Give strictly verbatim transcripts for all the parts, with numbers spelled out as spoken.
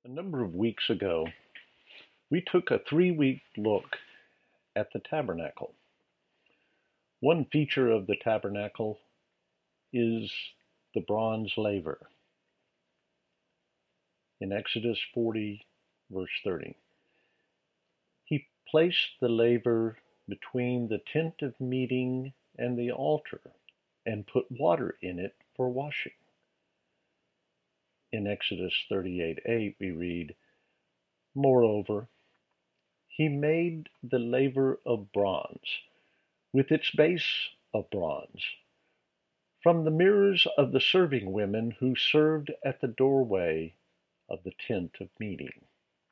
number of weeks ago, we took a three-week look at the tabernacle. One feature of the tabernacle is the bronze laver. In Exodus forty, verse thirty, he placed the laver between the tent of meeting and the altar and put water in it for washing. In Exodus thirty-eight eight, we read, "Moreover, he made the laver of bronze, with its base of bronze, from the mirrors of the serving women who served at the doorway of the tent of meeting."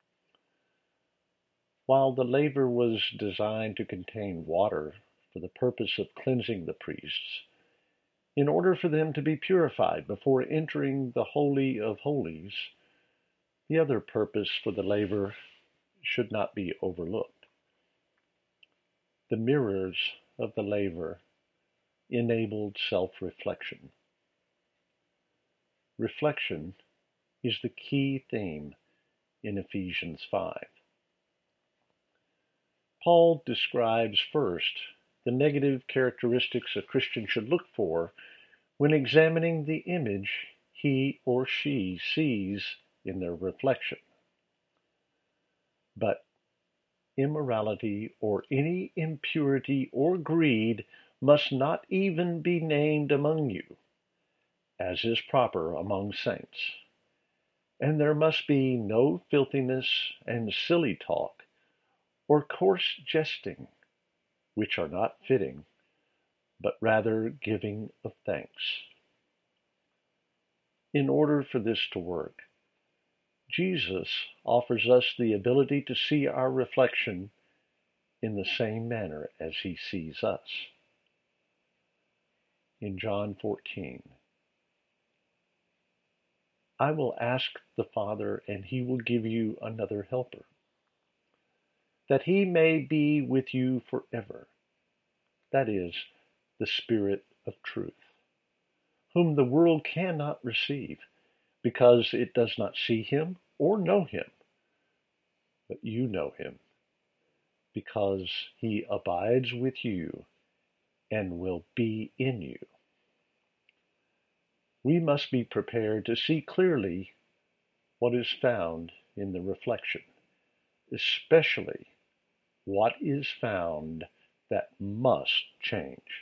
While the laver was designed to contain water for the purpose of cleansing the priests, in order for them to be purified before entering the Holy of Holies, the other purpose for the laver should not be overlooked. The mirrors of the laver enabled self-reflection. Reflection is the key theme in Ephesians five. Paul describes first the negative characteristics a Christian should look for when examining the image he or she sees in their reflection. But immorality or any impurity or greed must not even be named among you, as is proper among saints. And there must be no filthiness and silly talk, or coarse jesting, which are not fitting, but rather giving of thanks. In order for this to work, Jesus offers us the ability to see our reflection in the same manner as he sees us. In John fourteen, "I will ask the Father, and he will give you another helper, that he may be with you forever, that is, the Spirit of truth, whom the world cannot receive, because it does not see him or know him. But you know him, because he abides with you and will be in you." We must be prepared to see clearly what is found in the reflection, especially what is found that must change.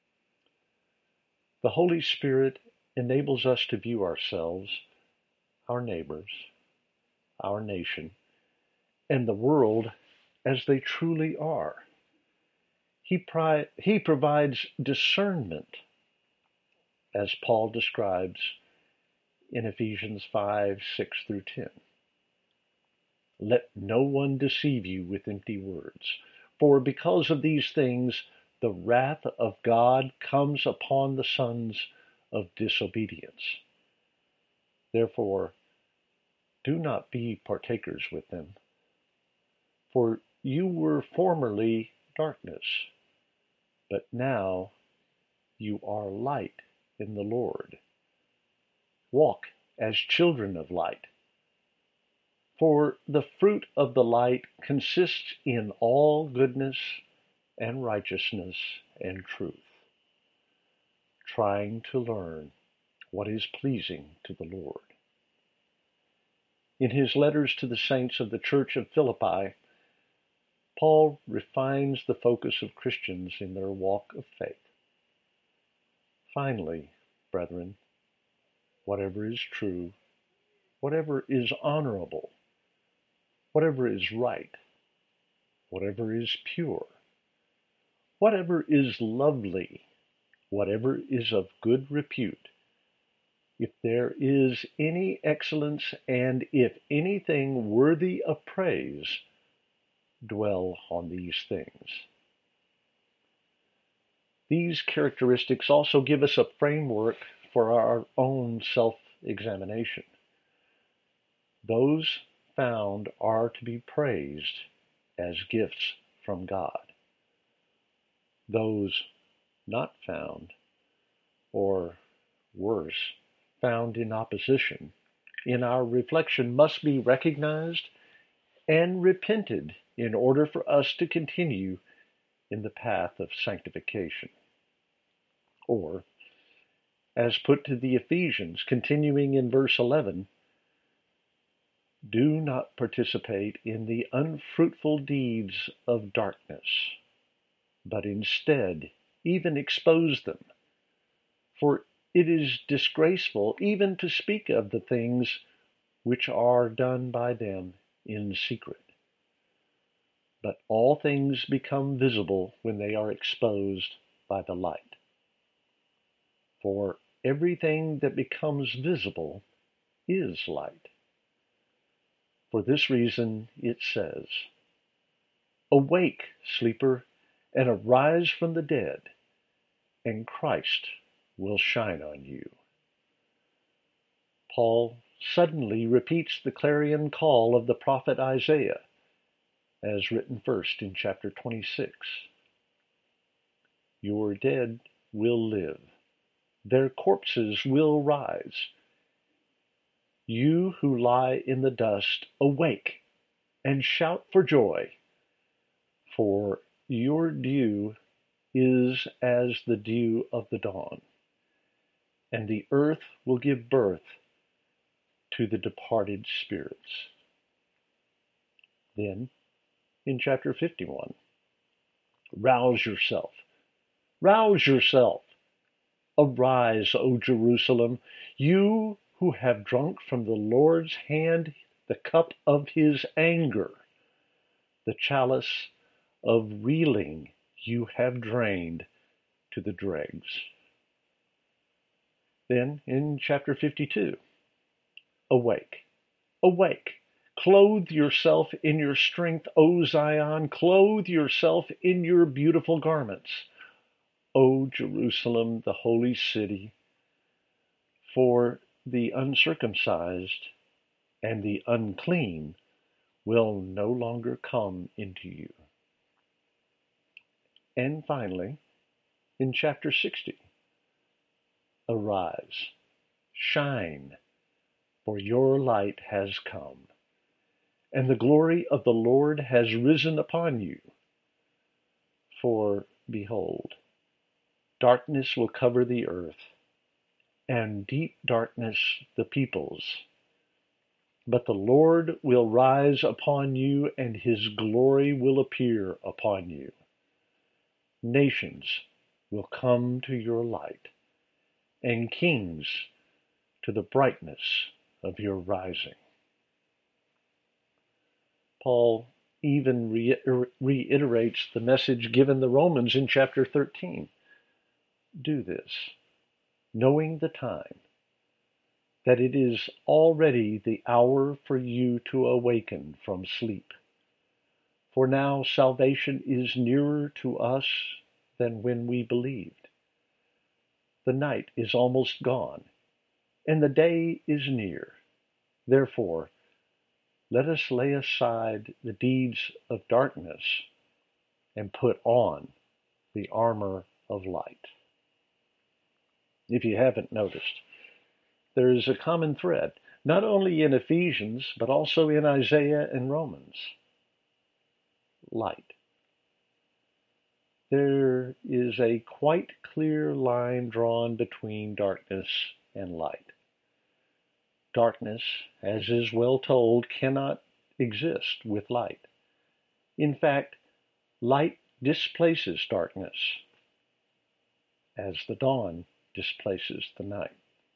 The Holy Spirit enables us to view ourselves, our neighbors, our nation, and the world as they truly are. He, pri- he provides discernment, as Paul describes in Ephesians five, six through ten. "Let no one deceive you with empty words, for because of these things the wrath of God comes upon the sons of disobedience. Therefore, do not be partakers with them. For you were formerly darkness, but now you are light in the Lord. Walk as children of light. For the fruit of the light consists in all goodness and righteousness and truth, trying to learn what is pleasing to the Lord." In his letters to the saints of the church of Philippi, Paul refines the focus of Christians in their walk of faith. "Finally, brethren, whatever is true, whatever is honorable, whatever is right, whatever is pure, whatever is lovely, whatever is of good repute, if there is any excellence and if anything worthy of praise, dwell on these things." These characteristics also give us a framework for our own self-examination. Those found are to be praised as gifts from God. Those not found, or worse, found in opposition, in our reflection must be recognized and repented in order for us to continue in the path of sanctification. Or, as put to the Ephesians, continuing in verse eleven, do not participate in the unfruitful deeds of darkness, but instead even expose them. For it is disgraceful even to speak of the things which are done by them in secret. But all things become visible when they are exposed by the light. For everything that becomes visible is light. For this reason it says, awake, sleeper, and arise from the dead, and Christ will shine on you. Paul suddenly repeats the clarion call of the prophet Isaiah, as written first in chapter twenty-six. Your dead will live. Their corpses will rise. You who lie in the dust, awake and shout for joy, for your dew is as the dew of the dawn, and the earth will give birth to the departed spirits. Then, in chapter fifty-one, rouse yourself, rouse yourself. Arise, O Jerusalem, you who have drunk from the Lord's hand the cup of his anger, the chalice of reeling you have drained to the dregs. Then in chapter fifty-two, awake, awake, clothe yourself in your strength, O Zion, clothe yourself in your beautiful garments, O Jerusalem, the holy city, for the uncircumcised and the unclean will no longer come into you. And finally, in chapter sixty, arise, shine, for your light has come, and the glory of the Lord has risen upon you. For, behold, darkness will cover the earth, and deep darkness the peoples. But the Lord will rise upon you, and his glory will appear upon you. Nations will come to your light, and kings to the brightness of your rising. Paul even reiterates the message given the Romans in chapter thirteen. Do this, knowing the time, that it is already the hour for you to awaken from sleep. For now salvation is nearer to us than when we believed. The night is almost gone, and the day is near. Therefore, let us lay aside the deeds of darkness and put on the armor of light. If you haven't noticed, there is a common thread, not only in Ephesians, but also in Isaiah and Romans. Light. There is a quite clear line drawn between darkness and light. Darkness, as is well told, cannot exist with light. In fact, light displaces darkness, as the dawn displaces the night.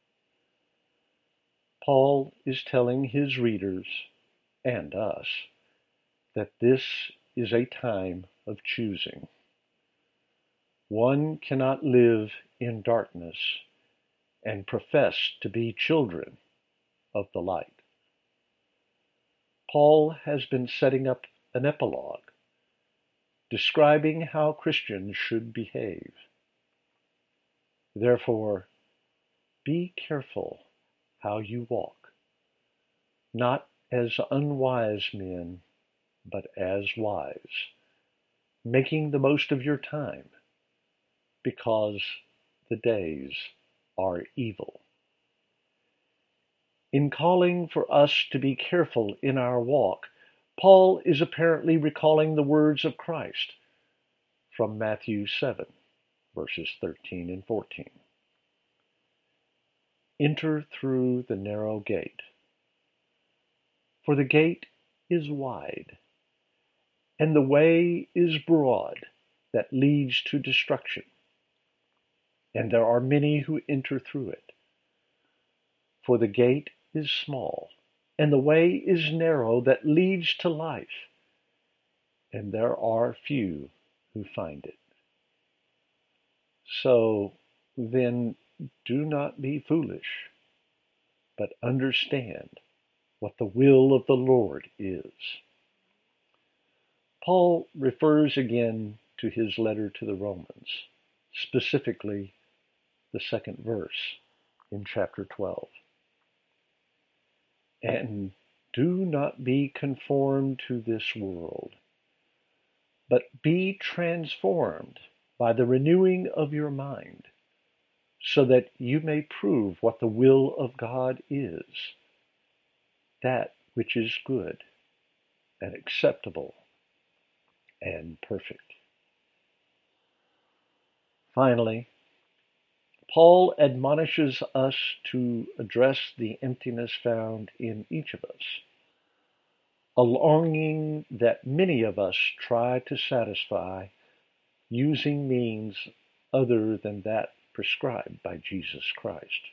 Paul is telling his readers, and us, that this is a time of choosing. One cannot live in darkness and profess to be children of the light. Paul has been setting up an epilogue, describing how Christians should behave. Therefore, be careful how you walk, not as unwise men, but as wise, making the most of your time, because the days are evil. In calling for us to be careful in our walk, Paul is apparently recalling the words of Christ from Matthew seven, verses thirteen and fourteen. Enter through the narrow gate, for the gate is wide, and the way is broad that leads to destruction, and there are many who enter through it. For the gate is small, and the way is narrow that leads to life, and there are few who find it. So then, do not be foolish, but understand what the will of the Lord is. Paul refers again to his letter to the Romans, specifically the second verse in chapter twelve. And do not be conformed to this world, but be transformed by the renewing of your mind, so that you may prove what the will of God is, that which is good and acceptable and perfect. Finally, Paul admonishes us to address the emptiness found in each of us, a longing that many of us try to satisfy using means other than that prescribed by Jesus Christ.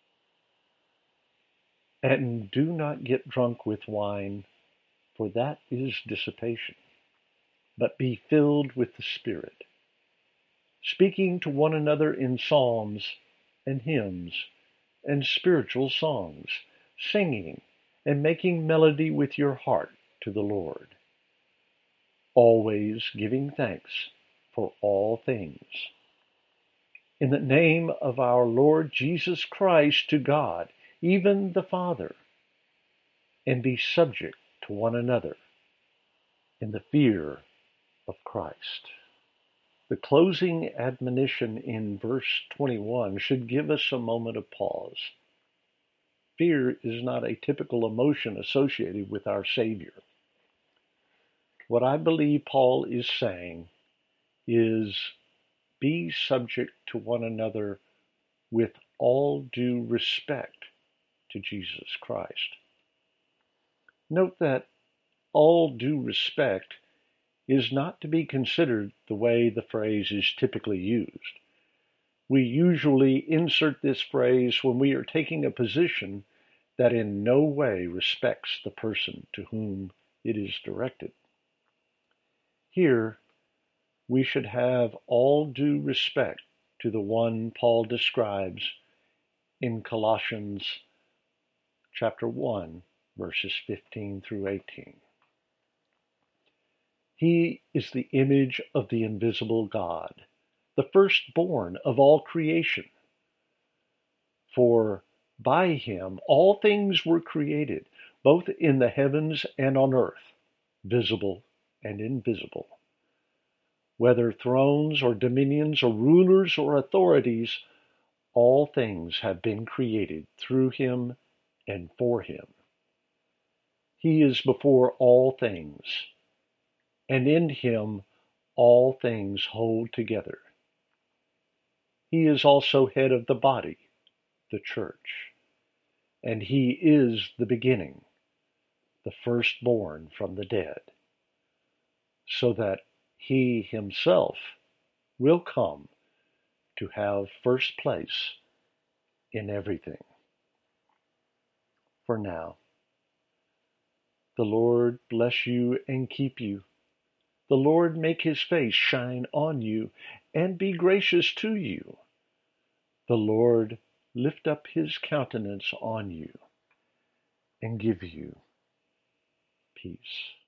And do not get drunk with wine, for that is dissipation, but be filled with the Spirit, speaking to one another in psalms and hymns and spiritual songs, singing and making melody with your heart to the Lord, always giving thanks for all things, in the name of our Lord Jesus Christ, to God, even the Father, and be subject to one another in the fear of Christ. The closing admonition in verse twenty-one should give us a moment of pause. Fear is not a typical emotion associated with our Savior. What I believe Paul is saying is, be subject to one another with all due respect to Jesus Christ. Note that all due respect is not to be considered the way the phrase is typically used. We usually insert this phrase when we are taking a position that in no way respects the person to whom it is directed. Here, we should have all due respect to the one Paul describes in Colossians chapter one, verses fifteen through eighteen. He is the image of the invisible God, the firstborn of all creation. For by him all things were created, both in the heavens and on earth, visible and invisible. Whether thrones or dominions or rulers or authorities, all things have been created through him and for him. He is before all things, and in him all things hold together. He is also head of the body, the church, and he is the beginning, the firstborn from the dead, so that he himself will come to have first place in everything. For now, the Lord bless you and keep you. The Lord make his face shine on you and be gracious to you. The Lord lift up his countenance on you and give you peace.